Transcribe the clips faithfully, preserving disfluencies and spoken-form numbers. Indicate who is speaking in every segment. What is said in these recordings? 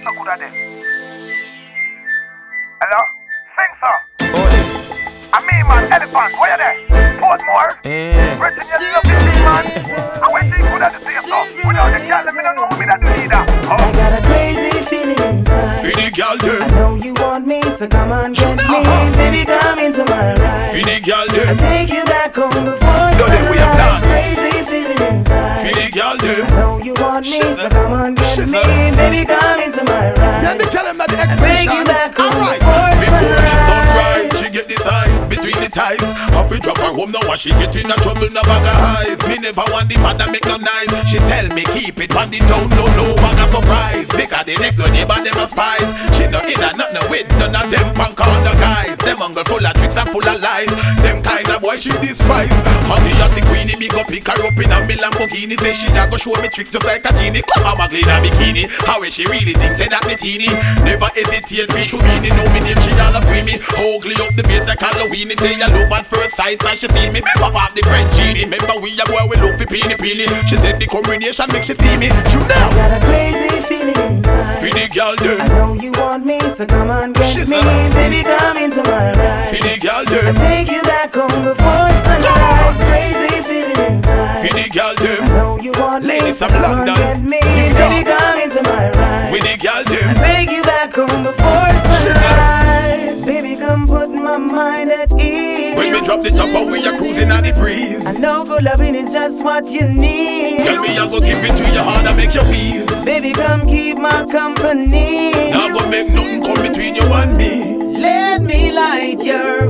Speaker 1: no good at them. Hello? Sing so.
Speaker 2: Oh, this.
Speaker 1: I mean, man, elephant, where you there? Portmore?
Speaker 2: Eh.
Speaker 1: Waiting you love this thing, man. I wait till you good at the same so. Without the girl, let me don't know who me that do either. Oh.
Speaker 3: I got a crazy feeling inside.
Speaker 4: For the girl,
Speaker 3: I
Speaker 4: them.
Speaker 3: know you want me, so come on, get me. Baby, come into my ride.
Speaker 4: For the girl,
Speaker 3: I
Speaker 4: them.
Speaker 3: take you back home before
Speaker 4: No, then we have
Speaker 3: sunrise.
Speaker 4: done.
Speaker 3: Crazy feeling inside.
Speaker 4: For the girl, them.
Speaker 3: I know you want me,
Speaker 4: Shit,
Speaker 3: so
Speaker 4: uh,
Speaker 3: come on, get
Speaker 4: shit,
Speaker 3: me.
Speaker 4: uh.
Speaker 3: Baby, come into my ride.
Speaker 4: And they tell him that the
Speaker 3: I take you
Speaker 4: exhibition.
Speaker 3: back home
Speaker 4: Alright.
Speaker 3: before
Speaker 4: Before the sunrise,
Speaker 3: sunrise.
Speaker 4: she get the size between the ties. Off we drop her home now and she get in a trouble, no bag of highs. Me never want the father make no nice. She tell me keep it on the down low, no bag of surprise. Because the next door neighbor them a spies. She no in a nothing with none of them punk on the guys. Them uncle full of tricks and full of lies. Them kind of boy she despise. Hotty hotty queenie, me go pick her up in a me Lamborghini. Say she a go show me tricks just like a genie. Come on, Magli in a bikini. How is she really think say that me teeny? Never hesitate for she mean know me name she all a free me. Ugly up the face like Halloween. It say you love at first sight and she see me. Me pop off the French genie. Remember we a boy we love for peeny peeny. She said the combination make she see me. Shoot
Speaker 3: I
Speaker 4: now.
Speaker 3: got a crazy feeling inside.
Speaker 4: For the girl
Speaker 3: I
Speaker 4: them.
Speaker 3: know you want me, so come on, get
Speaker 4: She
Speaker 3: me.
Speaker 4: said.
Speaker 3: Baby, come into my
Speaker 4: For
Speaker 3: ride.
Speaker 4: the girl
Speaker 3: I
Speaker 4: them.
Speaker 3: take you back home before sunrise. Crazy feeling inside.
Speaker 4: For the girl
Speaker 3: I
Speaker 4: them.
Speaker 3: know you want me,
Speaker 4: Ladies
Speaker 3: so
Speaker 4: from
Speaker 3: come on,
Speaker 4: London,
Speaker 3: get me.
Speaker 4: New
Speaker 3: Baby,
Speaker 4: York.
Speaker 3: come into my ride.
Speaker 4: With the girl
Speaker 3: I
Speaker 4: them.
Speaker 3: take you back home before
Speaker 4: She said.
Speaker 3: sunrise. Baby, come put my mind at ease.
Speaker 4: When we drop the top out, we are cruising at the breeze.
Speaker 3: I know good loving is just what you need.
Speaker 4: Tell me I go give it to you hard and make you wheeze.
Speaker 3: Baby, come keep my company.
Speaker 4: Now go make nothing come between you and me.
Speaker 3: Let me light your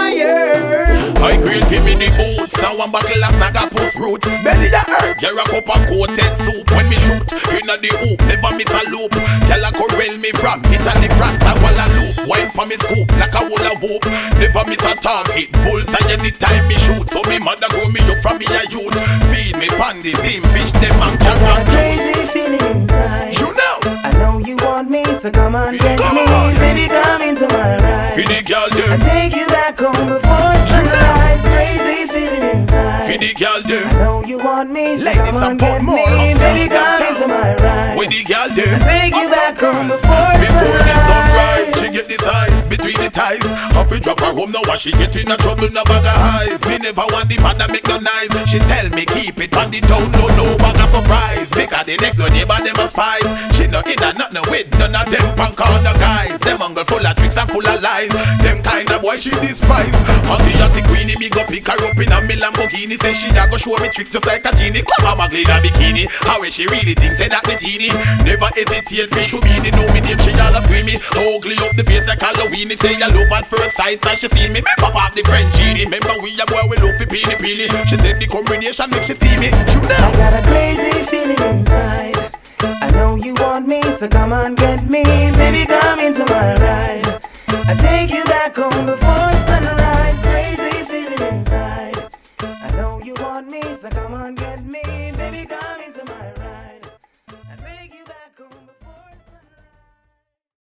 Speaker 3: fire.
Speaker 4: I green give me the boots and one bottle of Naga Post Root. Belly ya herb, you're a cup of coated soup. When me shoot, inna the hoop, never miss a loop. Tell a corral me from Italy, France, a walla loop. Wine for me scoop, like a hula whoop. Never miss a target, bullseye anytime me shoot. So me mother grow me up from me a youth. Feed me pandy, steam fish, them and
Speaker 3: Got a
Speaker 4: carrot
Speaker 3: crazy feeling inside.
Speaker 4: Shoot now,
Speaker 3: I know you want me, so come on, get
Speaker 4: Come
Speaker 3: me.
Speaker 4: on.
Speaker 3: Baby, come into my
Speaker 4: for
Speaker 3: ride.
Speaker 4: the girl
Speaker 3: I
Speaker 4: them,
Speaker 3: take you back home before sunrise. Crazy feeling
Speaker 4: for
Speaker 3: inside.
Speaker 4: the girl
Speaker 3: I
Speaker 4: them,
Speaker 3: know you want me, so
Speaker 4: Ladies
Speaker 3: come on,
Speaker 4: and
Speaker 3: get me.
Speaker 4: Portmore, uptown,
Speaker 3: Baby, come
Speaker 4: downtown.
Speaker 3: into my ride.
Speaker 4: with the girl
Speaker 3: I
Speaker 4: them.
Speaker 3: take you back home before
Speaker 4: Before the sunrise,
Speaker 3: sunrise.
Speaker 4: she get the size between the ties. Off we drop her home now, and she get in a trouble, no bag of highs. Me never want the father make no nice. She tell me keep it on the down, no no bag of surprise. Because the next door neighbor them a spies. She no in a nothing with none of them punk on the guys. Them uncle full of tricks and full of lies. Them kind of boy she despise. Hotty hotty queenie, me go pick her up in a me Lamborghini. Say she a go show me tricks just like a genie. Come on, Magli in a bikini. How is she really think say that me teeny? Never hesitate for she be the know me name she all a screamy. Ugly up the face like Halloween. It say you love at first sight and she see me. Me pop off the French genie. Remember we a boy we love for peeny peeny. She said the combination make she see me. Shoot
Speaker 3: I
Speaker 4: now.
Speaker 3: got a crazy feeling inside. I know you want me, so come on, get me. Baby, come into my ride. I take you back home before